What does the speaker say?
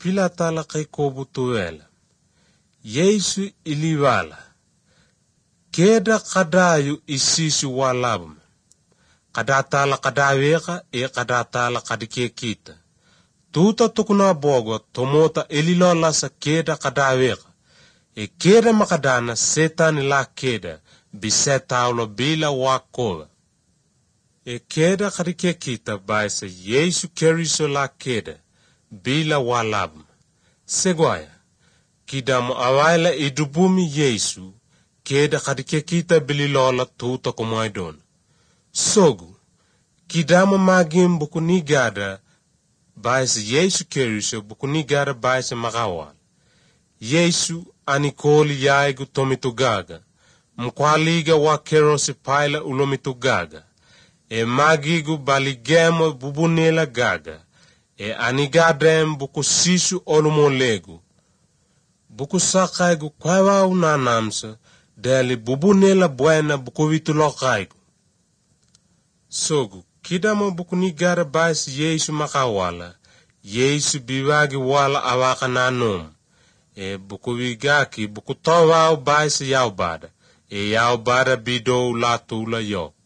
pilatala kay kobutuela. Yesu iliwala. Keda kadayu isisu walabum. Kadatala kadaweka kadatala kadikekita. Tuta tukuna bogo tomota elilolasa keda kadaweka. Keda makadana setan la keda bisetaulo bila wakola. Keda kadikekita baisa Yesu keriso la keda bila walabum. Seguaya. Kidamu awaila idubumi Yesu keda kadikekita bililola tuta kumaidon. Sogu, kidamu magim bukunigada baisa Yesu keriso bukunigada baisa magawal. Yesu anikoli yaigu tomitugaga, mkwaliga wa kerosi paila ulomitugaga, magigu baligemo bubunela gaga, anigadem bukusisu olumolegu, bukusakaigu kwawa unanamsa, deli bubunela buena bukuvitulokaigu. Sogu, kidamo bukunigada baisa Yesu makawala, Yesu biwagi wala awaka nanom. Bukuvigaki bukutowa baisa yaubada, yaubada bido la tula yo.